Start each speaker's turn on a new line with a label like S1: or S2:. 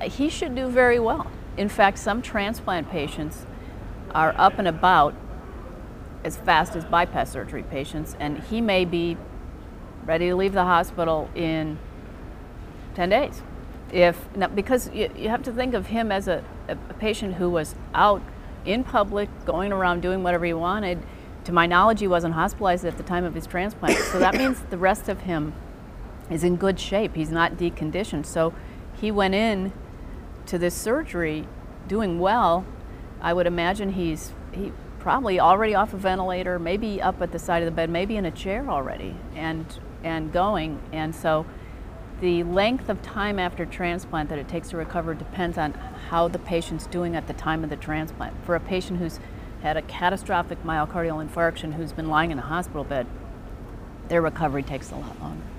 S1: He should do very well. In fact, some transplant patients are up and about as fast as bypass surgery patients, and he may be ready to leave the hospital in 10 days. Because you have to think of him as a patient who was out in public, going around doing whatever he wanted. To my knowledge, he wasn't hospitalized at the time of his transplant. So that means the rest of him is in good shape. He's not deconditioned. So he went in to this surgery doing well. I would imagine he probably already off a ventilator, maybe up at the side of the bed, maybe in a chair already, and going. And so the length of time after transplant that it takes to recover depends on how the patient's doing at the time of the transplant. For a patient who's had a catastrophic myocardial infarction, who's been lying in a hospital bed, their recovery takes a lot longer.